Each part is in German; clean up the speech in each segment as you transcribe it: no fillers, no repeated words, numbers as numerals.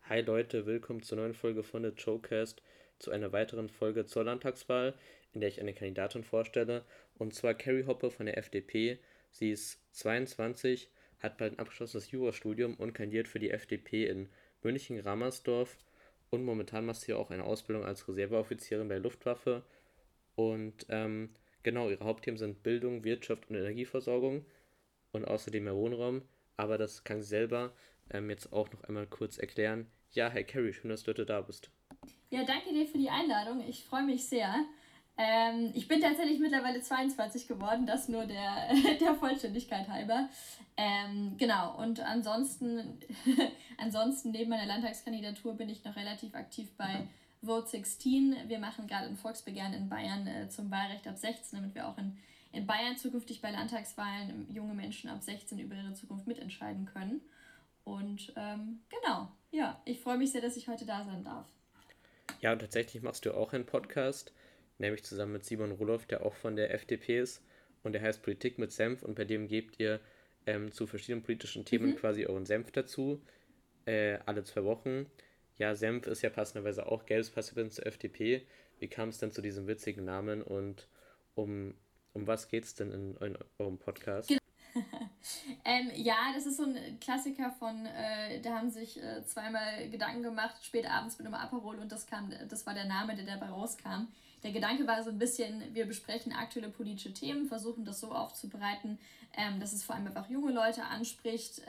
Hi Leute, willkommen zur neuen Folge von The Showcast, zu einer weiteren Folge zur Landtagswahl, in der ich eine Kandidatin vorstelle, und zwar Carrie Hoppe von der FDP. Sie ist 22, hat bald ein abgeschlossenes Jurastudium und kandidiert für die FDP in München-Ramersdorf, und momentan macht sie auch eine Ausbildung als Reserveoffizierin bei der Luftwaffe. Und genau, ihre Hauptthemen sind Bildung, Wirtschaft und Energieversorgung und außerdem mehr Wohnraum. Aber das kann sie selber jetzt auch noch einmal kurz erklären. Ja, hi Carrie, schön, dass du heute da bist. Ja, danke dir für die Einladung. Ich freue mich sehr. Ich bin tatsächlich mittlerweile 22 geworden, das nur der Vollständigkeit halber. Genau, und ansonsten neben meiner Landtagskandidatur bin ich noch relativ aktiv bei Vote 16. Wir machen gerade ein Volksbegehren in Bayern zum Wahlrecht ab 16, damit wir auch in Bayern zukünftig bei Landtagswahlen junge Menschen ab 16 über ihre Zukunft mitentscheiden können. Und genau, ja, ich freue mich sehr, dass ich heute da sein darf. Ja, und tatsächlich machst du auch einen Podcast, nämlich zusammen mit Simon Roloff, der auch von der FDP ist. Und der heißt Politik mit Senf, und bei dem gebt ihr zu verschiedenen politischen Themen Mhm. quasi euren Senf dazu, alle 2 Wochen. Ja, Senf ist ja passenderweise auch gelbes Passivens zur FDP. Wie kam es denn zu diesem witzigen Namen, und um, um was geht es denn in eurem Podcast? Ja, das ist so ein Klassiker da haben sich zweimal Gedanken gemacht, spät abends mit einem Aperol und das war der Name, der dabei rauskam. Der Gedanke war so ein bisschen, wir besprechen aktuelle politische Themen, versuchen das so aufzubereiten, dass es vor allem einfach junge Leute anspricht,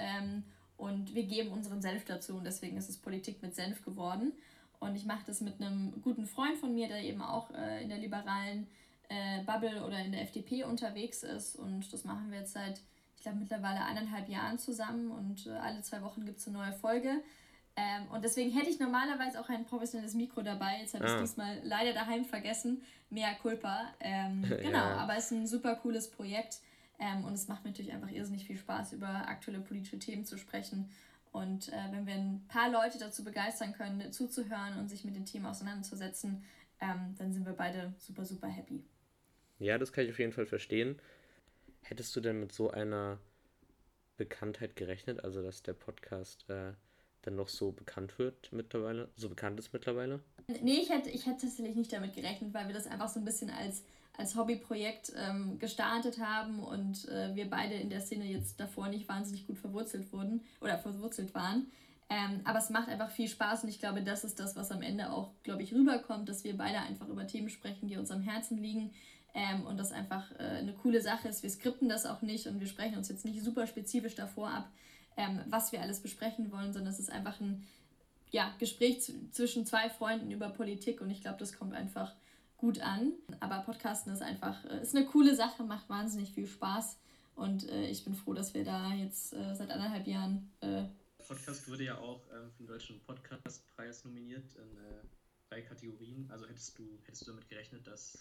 und wir geben unseren Senf dazu, und deswegen ist es Politik mit Senf geworden. Und ich mache das mit einem guten Freund von mir, der eben auch in der liberalen Bubble oder in der FDP unterwegs ist, und das machen wir jetzt seit, ich glaube, mittlerweile 1,5 Jahren zusammen, und alle 2 Wochen gibt es eine neue Folge. Und deswegen hätte ich normalerweise auch ein professionelles Mikro dabei. Jetzt habe ich es Ah, diesmal leider daheim vergessen. Mea culpa. Genau, ja. aber es ist ein super cooles Projekt. Und es macht mir natürlich einfach irrsinnig viel Spaß, über aktuelle politische Themen zu sprechen. Und wenn wir ein paar Leute dazu begeistern können, zuzuhören und sich mit den Themen auseinanderzusetzen, dann sind wir beide super, super happy. Ja, das kann ich auf jeden Fall verstehen. Hättest du denn mit so einer Bekanntheit gerechnet, also dass der Podcast dann noch so bekannt wird mittlerweile, so bekannt ist mittlerweile? Nee, ich hätte tatsächlich nicht damit gerechnet, weil wir das einfach so ein bisschen als Hobbyprojekt gestartet haben, und wir beide in der Szene jetzt davor nicht wahnsinnig gut verwurzelt wurden oder verwurzelt waren. Aber es macht einfach viel Spaß, und ich glaube, das ist das, was am Ende auch, glaube ich, rüberkommt, dass wir beide einfach über Themen sprechen, die uns am Herzen liegen, und das einfach eine coole Sache ist. Wir skripten das auch nicht, und wir sprechen uns jetzt nicht super spezifisch davor ab, was wir alles besprechen wollen, sondern es ist einfach ein Gespräch zwischen zwei Freunden über Politik, und ich glaube, das kommt einfach gut an. Aber Podcasten ist einfach ist eine coole Sache, macht wahnsinnig viel Spaß, und ich bin froh, dass wir da jetzt seit 1,5 Jahren. Podcast wurde ja auch für den Deutschen Podcastpreis nominiert in 3 Kategorien. Also hättest du damit gerechnet, dass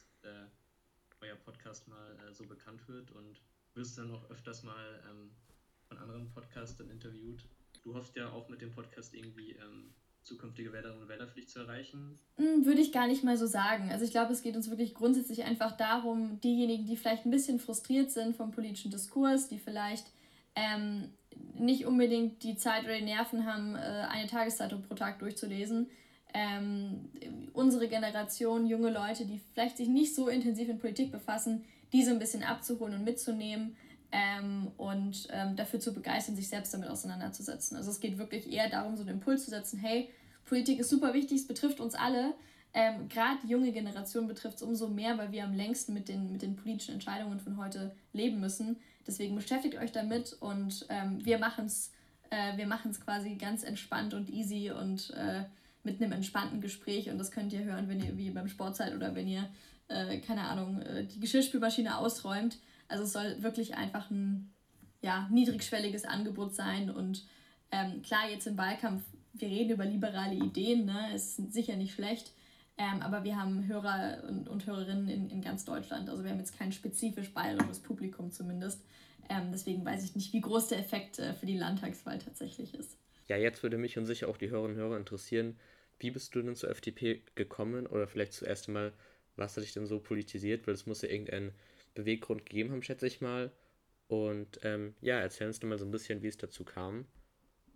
euer Podcast mal so bekannt wird, und wirst dann auch öfters mal von anderen Podcastern interviewt? Du hoffst ja auch mit dem Podcast irgendwie zukünftige Wählerinnen und Wähler für dich zu erreichen. Würde ich gar nicht mal so sagen. Also ich glaube, es geht uns wirklich grundsätzlich einfach darum, diejenigen, die vielleicht ein bisschen frustriert sind vom politischen Diskurs, die vielleicht nicht unbedingt die Zeit oder die Nerven haben, eine Tageszeitung pro Tag durchzulesen. Unsere Generation, junge Leute, die vielleicht sich nicht so intensiv in Politik befassen, diese ein bisschen abzuholen und mitzunehmen, und dafür zu begeistern, sich selbst damit auseinanderzusetzen. Also es geht wirklich eher darum, so einen Impuls zu setzen, hey, Politik ist super wichtig, es betrifft uns alle. Gerade die junge Generation betrifft es umso mehr, weil wir am längsten mit den politischen Entscheidungen von heute leben müssen. Deswegen beschäftigt euch damit, und wir machen's quasi ganz entspannt und easy, und mit einem entspannten Gespräch, und das könnt ihr hören, wenn ihr wie beim Sport seid oder wenn ihr, keine Ahnung, die Geschirrspülmaschine ausräumt. Also es soll wirklich einfach ein niedrigschwelliges Angebot sein, und klar, jetzt im Wahlkampf, wir reden über liberale Ideen, ne? Es ist sicher nicht schlecht, aber wir haben Hörer und Hörerinnen in ganz Deutschland. Also wir haben jetzt kein spezifisch bayerisches Publikum zumindest. Deswegen weiß ich nicht, wie groß der Effekt für die Landtagswahl tatsächlich ist. Ja, jetzt würde mich und sicher auch die Hörerinnen und Hörer interessieren, wie bist du denn zur FDP gekommen, oder vielleicht zuerst einmal, was hat dich denn so politisiert, weil es muss ja irgendeinen Beweggrund gegeben haben, schätze ich mal. Und ja, erzähl uns doch mal so ein bisschen, wie es dazu kam.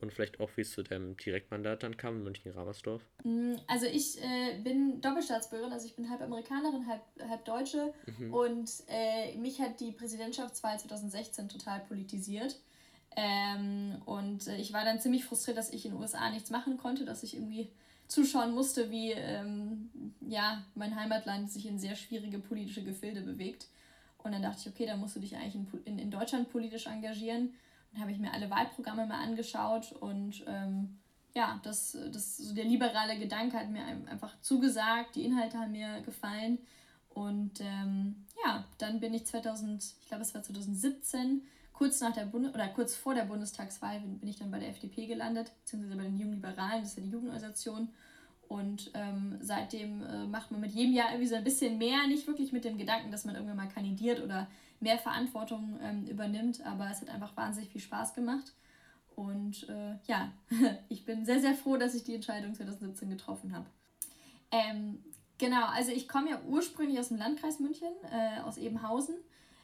Und vielleicht auch, wie es zu deinem Direktmandat dann kam in München-Ramersdorf? Also ich bin Doppelstaatsbürgerin, also ich bin halb Amerikanerin, halb Deutsche und mich hat die Präsidentschaftswahl 2016 total politisiert. Und ich war dann ziemlich frustriert, dass ich in den USA nichts machen konnte, dass ich irgendwie zuschauen musste, wie mein Heimatland sich in sehr schwierige politische Gefilde bewegt. Und dann dachte ich, okay, da musst du dich eigentlich in Deutschland politisch engagieren. Dann habe ich mir alle Wahlprogramme mal angeschaut und so der liberale Gedanke hat mir einfach zugesagt, die Inhalte haben mir gefallen. Und dann bin ich 2017, kurz vor der Bundestagswahl, bin ich dann bei der FDP gelandet, beziehungsweise bei den Jungen Liberalen, das ist ja die Jugendorganisation. Und seitdem macht man mit jedem Jahr irgendwie so ein bisschen mehr, nicht wirklich mit dem Gedanken, dass man irgendwann mal kandidiert oder mehr Verantwortung übernimmt, aber es hat einfach wahnsinnig viel Spaß gemacht. Und ich bin sehr, sehr froh, dass ich die Entscheidung 2017 getroffen habe. Genau, also ich komme ja ursprünglich aus dem Landkreis München, aus Ebenhausen,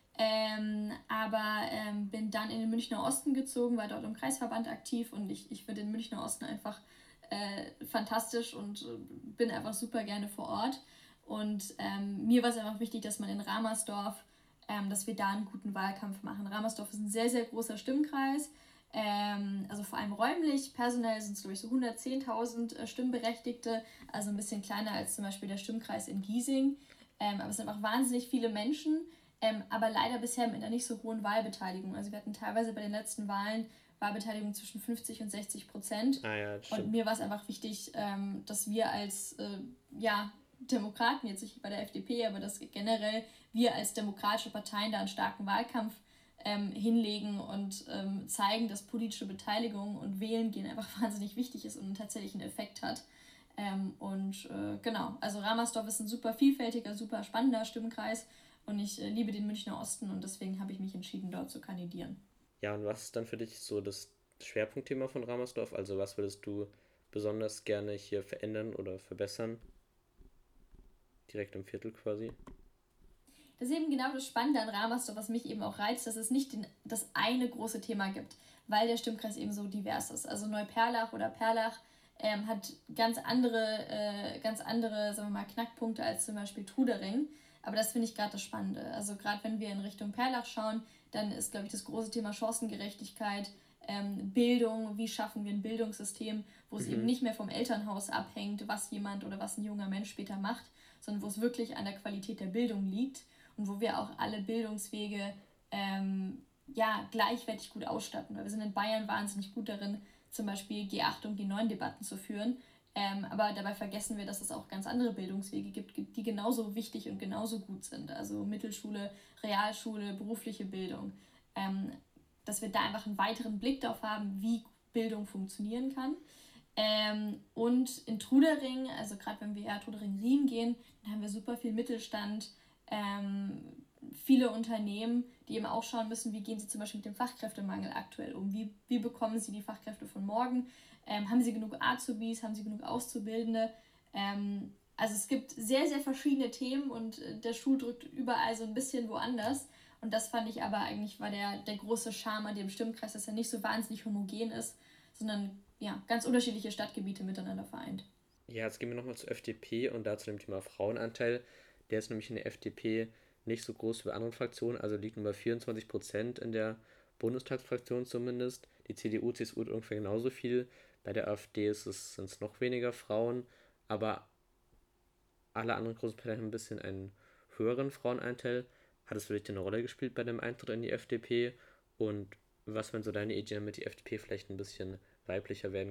aber bin dann in den Münchner Osten gezogen, war dort im Kreisverband aktiv und ich finde den Münchner Osten einfach fantastisch und bin einfach super gerne vor Ort. Und mir war es einfach wichtig, dass man in Ramersdorf, dass wir da einen guten Wahlkampf machen. Ramersdorf ist ein sehr, sehr großer Stimmkreis, also vor allem räumlich. Personell sind es, glaube ich, so 110.000 Stimmberechtigte, also ein bisschen kleiner als zum Beispiel der Stimmkreis in Giesing. Aber es sind einfach wahnsinnig viele Menschen, aber leider bisher mit einer nicht so hohen Wahlbeteiligung. Also wir hatten teilweise bei den letzten Wahlen Wahlbeteiligung zwischen 50% und 60%. Und mir war es einfach wichtig, dass wir als Demokraten, jetzt nicht bei der FDP, aber dass generell wir als demokratische Parteien da einen starken Wahlkampf hinlegen und zeigen, dass politische Beteiligung und Wählen gehen einfach wahnsinnig wichtig ist und tatsächlich einen Effekt hat. Genau, also Ramersdorf ist ein super vielfältiger, super spannender Stimmkreis und ich liebe den Münchner Osten und deswegen habe ich mich entschieden, dort zu kandidieren. Ja, und was ist dann für dich so das Schwerpunktthema von Ramersdorf? Also was würdest du besonders gerne hier verändern oder verbessern? Direkt im Viertel quasi. Das ist eben genau das Spannende an Ramersdorf, was mich eben auch reizt, dass es nicht das eine große Thema gibt, weil der Stimmkreis eben so divers ist. Also Neuperlach oder Perlach hat ganz andere, sagen wir mal, Knackpunkte als zum Beispiel Trudering. Aber das finde ich gerade das Spannende. Also gerade wenn wir in Richtung Perlach schauen, dann ist, glaube ich, das große Thema Chancengerechtigkeit, Bildung, wie schaffen wir ein Bildungssystem, wo es eben nicht mehr vom Elternhaus abhängt, was jemand oder was ein junger Mensch später macht, sondern wo es wirklich an der Qualität der Bildung liegt und wo wir auch alle Bildungswege gleichwertig gut ausstatten. Weil wir sind in Bayern wahnsinnig gut darin, zum Beispiel G8 und G9-Debatten zu führen, aber dabei vergessen wir, dass es auch ganz andere Bildungswege gibt, die genauso wichtig und genauso gut sind. Also Mittelschule, Realschule, berufliche Bildung. Dass wir da einfach einen weiteren Blick darauf haben, wie Bildung funktionieren kann. Und in Trudering, also gerade wenn wir Trudering-Riem gehen, dann haben wir super viel Mittelstand, viele Unternehmen, die eben auch schauen müssen, wie gehen sie zum Beispiel mit dem Fachkräftemangel aktuell um, wie bekommen sie die Fachkräfte von morgen, haben sie genug Azubis, haben sie genug Auszubildende. Also es gibt sehr, sehr verschiedene Themen und der Schuh drückt überall so ein bisschen woanders. Und das fand ich aber eigentlich war der große Charme an dem Stimmkreis, dass er nicht so wahnsinnig homogen ist, sondern ganz unterschiedliche Stadtgebiete miteinander vereint. Ja, jetzt gehen wir nochmal zur FDP und da zu dem Thema Frauenanteil. Der ist nämlich in der FDP nicht so groß wie bei anderen Fraktionen, also liegt nur bei 24% in der Bundestagsfraktion zumindest. Die CDU, CSU hat ungefähr genauso viel. Bei der AfD sind es noch weniger Frauen, aber alle anderen großen Parteien haben ein bisschen einen höheren Frauenanteil. Hat es für dich eine Rolle gespielt bei dem Eintritt in die FDP? Und was wären so deine Ideen, damit die FDP vielleicht ein bisschen weiblicher werden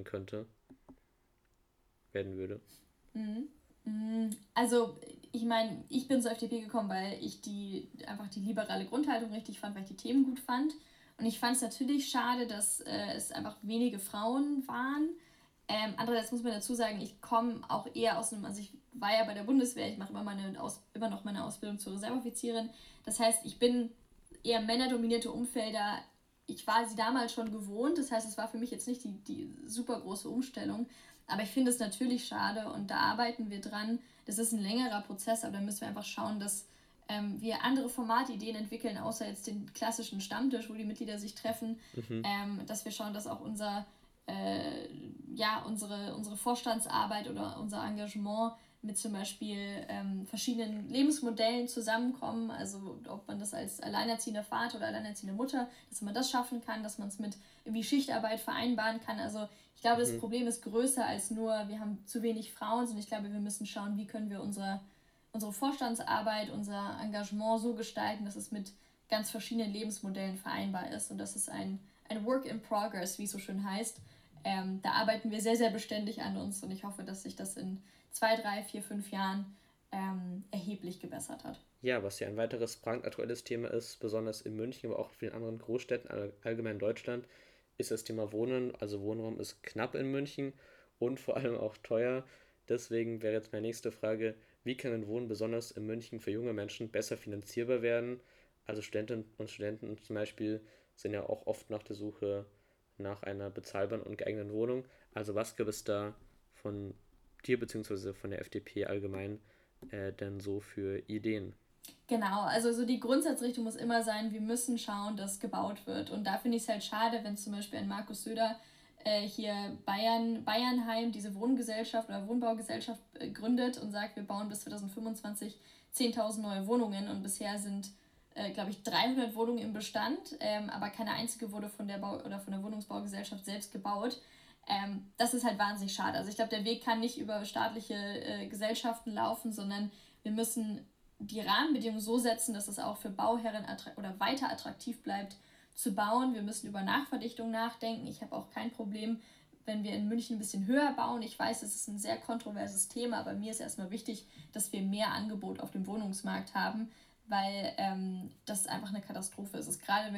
würde? Also, ich meine, ich bin zur FDP gekommen, weil ich einfach die liberale Grundhaltung richtig fand, weil ich die Themen gut fand. Und ich fand es natürlich schade, dass es einfach wenige Frauen waren. Andererseits muss man dazu sagen, ich komme auch eher aus also ich war ja bei der Bundeswehr, ich mache immer noch meine Ausbildung zur Reserveoffizierin. Das heißt, ich bin eher männerdominierte Umfelder. Ich war sie damals schon gewohnt, das heißt, es war für mich jetzt nicht die super große Umstellung. Aber ich finde es natürlich schade und da arbeiten wir dran. Das ist ein längerer Prozess, aber da müssen wir einfach schauen, dass wir andere Formatideen entwickeln, außer jetzt den klassischen Stammtisch, wo die Mitglieder sich treffen, dass wir schauen, dass auch unser ja, unsere Vorstandsarbeit oder unser Engagement mit zum Beispiel verschiedenen Lebensmodellen zusammenkommen, also ob man das als alleinerziehender Vater oder alleinerziehende Mutter, dass man das schaffen kann, dass man es mit irgendwie Schichtarbeit vereinbaren kann. Also ich glaube, das Problem ist größer als nur, wir haben zu wenig Frauen, sondern ich glaube, wir müssen schauen, wie können wir unsere Vorstandsarbeit, unser Engagement so gestalten, dass es mit ganz verschiedenen Lebensmodellen vereinbar ist. Und das ist ein Work in Progress, wie es so schön heißt. Da arbeiten wir sehr, sehr beständig an uns und ich hoffe, dass sich das in 2, 3, 4, 5 Jahren erheblich gebessert hat. Ja, was ja ein weiteres brandaktuelles Thema ist, besonders in München, aber auch in vielen anderen Großstädten, allgemein in Deutschland, ist das Thema Wohnen. Also Wohnraum ist knapp in München und vor allem auch teuer. Deswegen wäre jetzt meine nächste Frage, wie kann ein Wohnen besonders in München für junge Menschen besser finanzierbar werden? Also Studentinnen und Studenten zum Beispiel sind ja auch oft nach der Suche nach einer bezahlbaren und geeigneten Wohnung. Also was gibt es da von dir bzw. von der FDP allgemein denn so für Ideen? Genau, also so die Grundsatzrichtung muss immer sein, wir müssen schauen, dass gebaut wird. Und da finde ich es halt schade, wenn zum Beispiel ein Markus Söder hier Bayernheim, diese Wohngesellschaft oder Wohnbaugesellschaft gründet und sagt, wir bauen bis 2025 10.000 neue Wohnungen und bisher sind, glaube ich, 300 Wohnungen im Bestand, aber keine einzige wurde von der von der Wohnungsbaugesellschaft selbst gebaut. Das ist halt wahnsinnig schade. Also ich glaube, der Weg kann nicht über staatliche Gesellschaften laufen, sondern wir müssen die Rahmenbedingungen so setzen, dass es auch für Bauherren oder weiter attraktiv bleibt zu bauen. Wir müssen über Nachverdichtung nachdenken. Ich habe auch kein Problem, wenn wir in München ein bisschen höher bauen. Ich weiß, es ist ein sehr kontroverses Thema, aber mir ist erstmal wichtig, dass wir mehr Angebot auf dem Wohnungsmarkt haben, weil das einfach eine Katastrophe ist. Es ist gerade,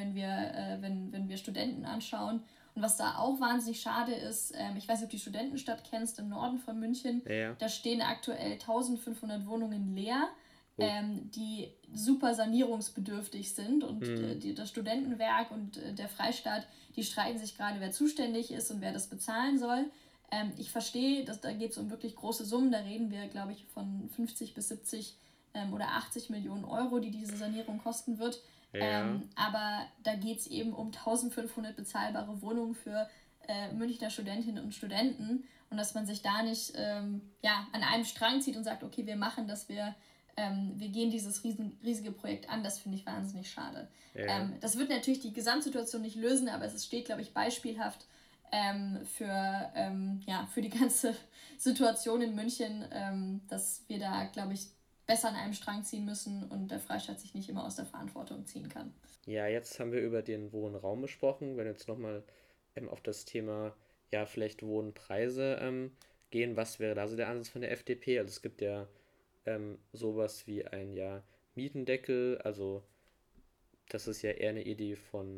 wenn wir Studenten anschauen. Und was da auch wahnsinnig schade ist, ich weiß nicht, ob du die Studentenstadt kennst, im Norden von München, Ja. da stehen aktuell 1.500 Wohnungen leer, Oh. die super sanierungsbedürftig sind und das Studentenwerk und der Freistaat, die streiten sich gerade, wer zuständig ist und wer das bezahlen soll. Ich verstehe, da geht es um wirklich große Summen, da reden wir, glaube ich, von 50 bis 70 oder 80 Millionen Euro, die diese Sanierung kosten wird. Ja. Aber da geht es eben um 1.500 bezahlbare Wohnungen für Münchner Studentinnen und Studenten und dass man sich da nicht an einem Strang zieht und sagt, okay, wir machen das, wir gehen dieses riesige Projekt an, das finde ich wahnsinnig schade. Ja. Das wird natürlich die Gesamtsituation nicht lösen, aber es steht, glaube ich, beispielhaft für die ganze Situation in München, dass wir da, glaube ich, besser an einem Strang ziehen müssen und der Freistaat sich nicht immer aus der Verantwortung ziehen kann. Ja, jetzt haben wir über den Wohnraum gesprochen. Wenn wir jetzt nochmal auf das Thema, ja, vielleicht Wohnpreise gehen, was wäre da so der Ansatz von der FDP? Also es gibt ja sowas wie ein Mietendeckel, also das ist ja eher eine Idee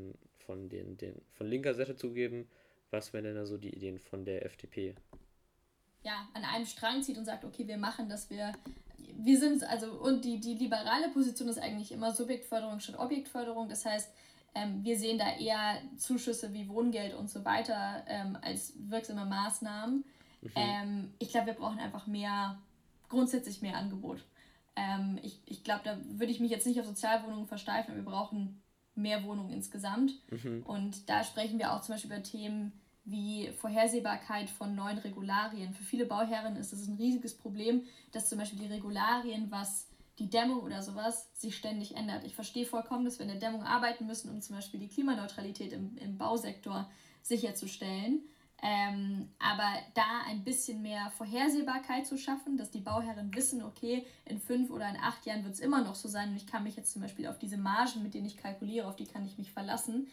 von linker Seite zugeben. Was wären denn da so die Ideen von der FDP? Ja, an einem Strang zieht und sagt, okay, wir machen das, wir sind, also, und die liberale Position ist eigentlich immer Subjektförderung statt Objektförderung, das heißt, wir sehen da eher Zuschüsse wie Wohngeld und so weiter als wirksame Maßnahmen. Ich glaube, wir brauchen einfach grundsätzlich mehr Angebot. Ich glaube, da würde ich mich jetzt nicht auf Sozialwohnungen versteifen, wir brauchen mehr Wohnungen insgesamt. Und da sprechen wir auch zum Beispiel über Themen wie Vorhersehbarkeit von neuen Regularien. Für viele Bauherren ist es ein riesiges Problem, dass zum Beispiel die Regularien, was die Dämmung oder sowas, sich ständig ändert. Ich verstehe vollkommen, dass wir in der Dämmung arbeiten müssen, um zum Beispiel die Klimaneutralität im Bausektor sicherzustellen. Aber da ein bisschen mehr Vorhersehbarkeit zu schaffen, dass die Bauherren wissen, okay, in 5 oder in 8 Jahren wird es immer noch so sein und ich kann mich jetzt zum Beispiel auf diese Margen, mit denen ich kalkuliere, auf die kann ich mich verlassen.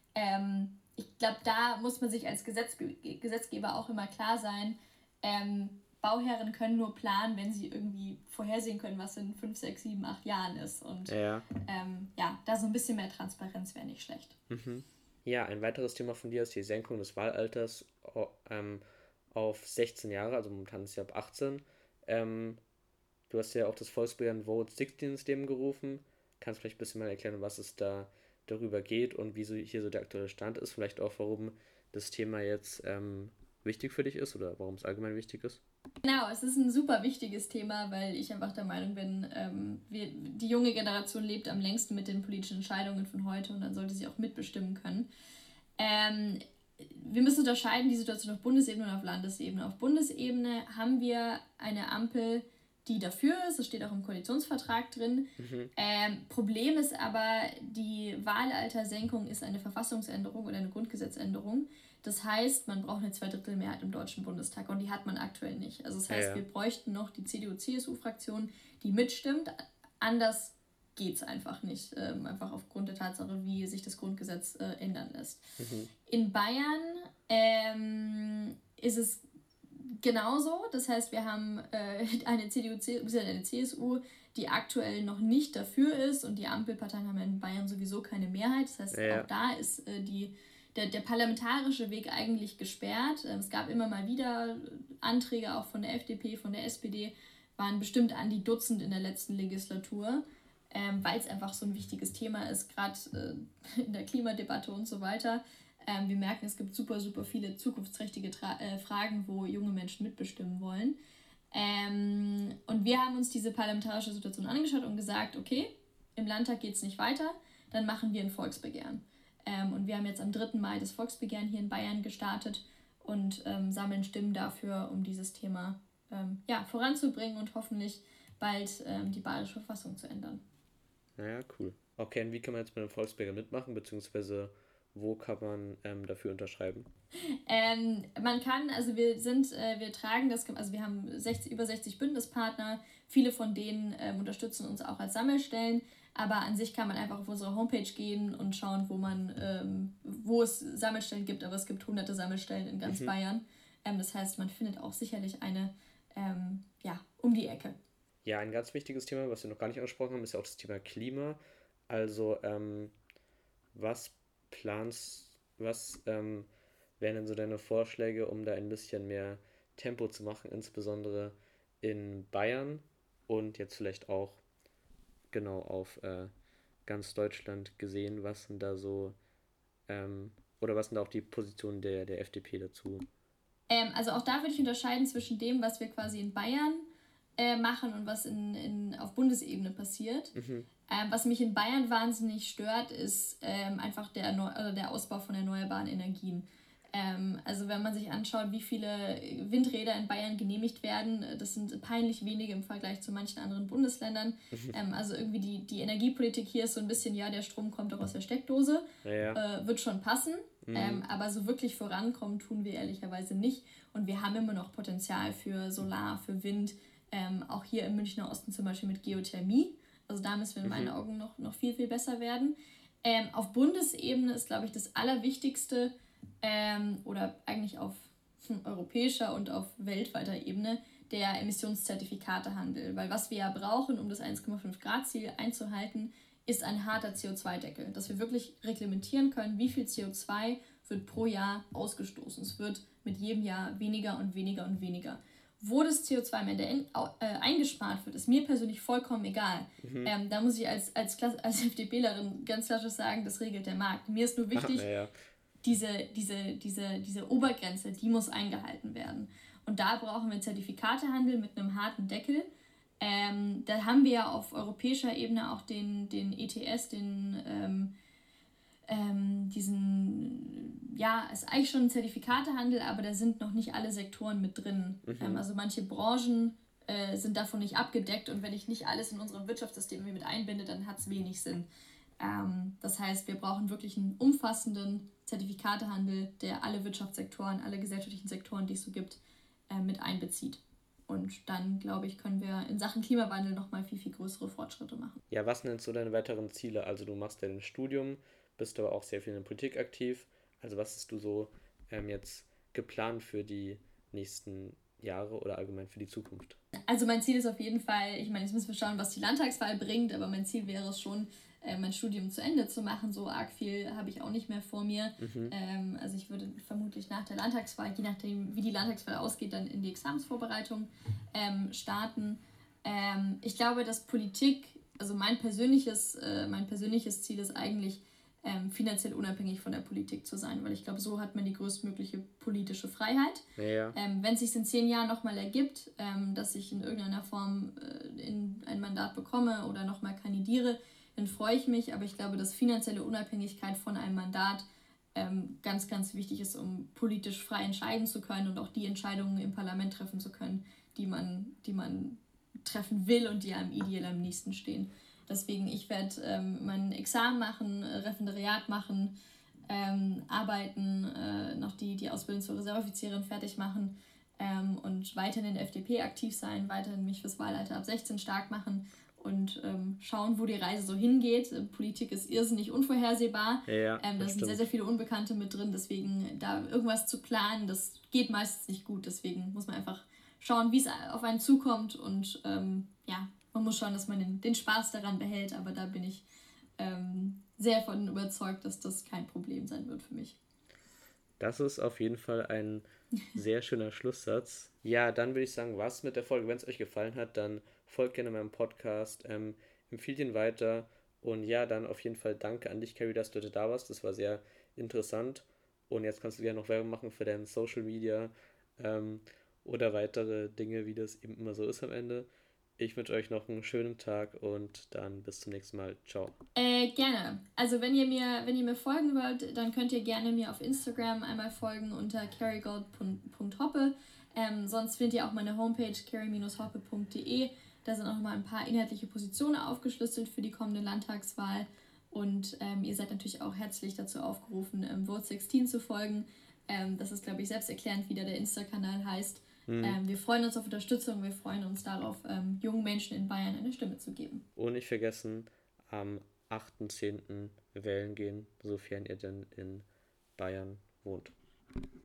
Ich glaube, da muss man sich als Gesetzgeber auch immer klar sein, Bauherren können nur planen, wenn sie irgendwie vorhersehen können, was in 5, 6, 7, 8 Jahren ist. Und da so ein bisschen mehr Transparenz wäre nicht schlecht. Ja, ein weiteres Thema von dir ist die Senkung des Wahlalters auf 16 Jahre, also momentan ist es ja ab 18. Du hast ja auch das Volksbegehren Vote 16 ins Leben gerufen. Kannst du vielleicht ein bisschen mal erklären, was es da darüber geht und wie so hier so der aktuelle Stand ist? Vielleicht auch, warum das Thema jetzt wichtig für dich ist oder warum es allgemein wichtig ist? Genau, es ist ein super wichtiges Thema, weil ich einfach der Meinung bin, die junge Generation lebt am längsten mit den politischen Entscheidungen von heute und dann sollte sie auch mitbestimmen können. wir müssen unterscheiden die Situation auf Bundesebene und auf Landesebene. Auf Bundesebene haben wir eine Ampel, die dafür ist, das steht auch im Koalitionsvertrag drin. Problem ist aber, die Wahlaltersenkung ist eine Verfassungsänderung oder eine Grundgesetzänderung. Das heißt, man braucht eine Zweidrittelmehrheit im Deutschen Bundestag und die hat man aktuell nicht. Also das heißt, wir bräuchten noch die CDU-CSU-Fraktion, die mitstimmt. Anders geht es einfach nicht, einfach aufgrund der Tatsache, wie sich das Grundgesetz ändern lässt. In Bayern ist es genauso, das heißt, wir haben eine CDU, eine CSU, die aktuell noch nicht dafür ist und die Ampelparteien haben in Bayern sowieso keine Mehrheit, das heißt, auch da ist der parlamentarische Weg eigentlich gesperrt. Es gab immer mal wieder Anträge auch von der FDP, von der SPD, waren bestimmt an die Dutzend in der letzten Legislatur, weil es einfach so ein wichtiges Thema ist, gerade in der Klimadebatte und so weiter. Wir merken, es gibt super, super viele zukunftsträchtige Fragen, wo junge Menschen mitbestimmen wollen. Und wir haben uns diese parlamentarische Situation angeschaut und gesagt, okay, im Landtag geht es nicht weiter, dann machen wir ein Volksbegehren. Und wir haben jetzt am 3. Mai das Volksbegehren hier in Bayern gestartet und sammeln Stimmen dafür, um dieses Thema voranzubringen und hoffentlich bald die bayerische Verfassung zu ändern. Naja, cool. Okay, und wie kann man jetzt bei einem Volksbegehren mitmachen, beziehungsweise wo kann man dafür unterschreiben? Man kann, also wir tragen das, also wir haben über 60 Bündnispartner, viele von denen unterstützen uns auch als Sammelstellen, aber an sich kann man einfach auf unsere Homepage gehen und schauen, wo es Sammelstellen gibt, aber es gibt hunderte Sammelstellen in ganz Bayern. Das heißt, man findet auch sicherlich eine um die Ecke. Ja, ein ganz wichtiges Thema, was wir noch gar nicht angesprochen haben, ist ja auch das Thema Klima. Also, was wären denn so deine Vorschläge, um da ein bisschen mehr Tempo zu machen, insbesondere in Bayern und jetzt vielleicht auch genau auf ganz Deutschland gesehen, was sind da so, oder was sind da auch die Positionen der FDP dazu? Also auch da würde ich unterscheiden zwischen dem, was wir quasi in Bayern machen und was auf Bundesebene passiert. Was mich in Bayern wahnsinnig stört, ist einfach der Ausbau von erneuerbaren Energien. Also wenn man sich anschaut, wie viele Windräder in Bayern genehmigt werden, das sind peinlich wenige im Vergleich zu manchen anderen Bundesländern. Also irgendwie die Energiepolitik hier ist so ein bisschen, ja, der Strom kommt doch aus der Steckdose, wird schon passen. Aber so wirklich vorankommen tun wir ehrlicherweise nicht. Und wir haben immer noch Potenzial für Solar, für Wind, auch hier im Münchner Osten zum Beispiel mit Geothermie. Also da müssen wir in meinen Augen noch viel, viel besser werden. Auf Bundesebene ist, glaube ich, das Allerwichtigste, oder eigentlich auf europäischer und auf weltweiter Ebene, der Emissionszertifikatehandel. Weil was wir ja brauchen, um das 1,5 Grad Ziel einzuhalten, ist ein harter CO2-Deckel. Dass wir wirklich reglementieren können, wie viel CO2 wird pro Jahr ausgestoßen. Es wird mit jedem Jahr weniger und weniger und weniger. Wo das CO2 am Ende eingespart wird, ist mir persönlich vollkommen egal. Da muss ich als FDPlerin ganz klar sagen, das regelt der Markt. Mir ist nur wichtig, diese Obergrenze, die muss eingehalten werden. Und da brauchen wir Zertifikatehandel mit einem harten Deckel. Da haben wir ja auf europäischer Ebene auch den ETS, ist eigentlich schon ein Zertifikatehandel, aber da sind noch nicht alle Sektoren mit drin. Also manche Branchen sind davon nicht abgedeckt und wenn ich nicht alles in unserem Wirtschaftssystem mit einbinde, dann hat es wenig Sinn. Das heißt, wir brauchen wirklich einen umfassenden Zertifikatehandel, der alle Wirtschaftssektoren, alle gesellschaftlichen Sektoren, die es so gibt, mit einbezieht. Und dann, glaube ich, können wir in Sachen Klimawandel nochmal viel, viel größere Fortschritte machen. Ja, was sind denn so deine weiteren Ziele? Also du machst ja ein Studium, bist aber auch sehr viel in der Politik aktiv. Also was hast du so jetzt geplant für die nächsten Jahre oder allgemein für die Zukunft? Also mein Ziel ist auf jeden Fall, ich meine, jetzt müssen wir schauen, was die Landtagswahl bringt, aber mein Ziel wäre es schon, mein Studium zu Ende zu machen. So arg viel habe ich auch nicht mehr vor mir. Also ich würde vermutlich nach der Landtagswahl, je nachdem wie die Landtagswahl ausgeht, dann in die Examensvorbereitung starten. Ich glaube, dass Politik, also mein persönliches Ziel ist eigentlich, finanziell unabhängig von der Politik zu sein, weil ich glaube, so hat man die größtmögliche politische Freiheit. Ja. Wenn es sich in 10 Jahren nochmal ergibt, dass ich in irgendeiner Form ein Mandat bekomme oder nochmal kandidiere, dann freue ich mich, aber ich glaube, dass finanzielle Unabhängigkeit von einem Mandat ganz, ganz wichtig ist, um politisch frei entscheiden zu können und auch die Entscheidungen im Parlament treffen zu können, die man treffen will und die einem ideal am nächsten stehen. Deswegen, ich werde mein Examen machen, Referendariat machen, arbeiten, noch die Ausbildung zur Reserveoffizierin fertig machen und weiterhin in der FDP aktiv sein, weiterhin mich fürs Wahlalter ab 16 stark machen und schauen, wo die Reise so hingeht. Politik ist irrsinnig unvorhersehbar. Ja, da sind sehr, sehr viele Unbekannte mit drin, deswegen da irgendwas zu planen, das geht meistens nicht gut. Deswegen muss man einfach schauen, wie es auf einen zukommt und man muss schauen, dass man den Spaß daran behält, aber da bin ich sehr von überzeugt, dass das kein Problem sein wird für mich. Das ist auf jeden Fall ein sehr schöner Schlusssatz. Ja, dann würde ich sagen, was mit der Folge. Wenn es euch gefallen hat, dann folgt gerne meinem Podcast, empfiehlt ihn weiter und ja, dann auf jeden Fall danke an dich, Carrie, dass du heute da warst. Das war sehr interessant und jetzt kannst du gerne noch Werbung machen für dein Social Media oder weitere Dinge, wie das eben immer so ist am Ende. Ich wünsche euch noch einen schönen Tag und dann bis zum nächsten Mal. Ciao. Gerne. Also wenn ihr mir folgen wollt, dann könnt ihr gerne mir auf Instagram einmal folgen unter carrygold.hoppe. Sonst findet ihr auch meine Homepage carry-hoppe.de. Da sind auch nochmal ein paar inhaltliche Positionen aufgeschlüsselt für die kommende Landtagswahl. Und ihr seid natürlich auch herzlich dazu aufgerufen, Vote 16 zu folgen. Das ist, glaube ich, selbsterklärend, wie der Insta-Kanal heißt. Wir freuen uns auf Unterstützung, wir freuen uns darauf, jungen Menschen in Bayern eine Stimme zu geben. Und nicht vergessen, am 8.10. wählen gehen, sofern ihr denn in Bayern wohnt.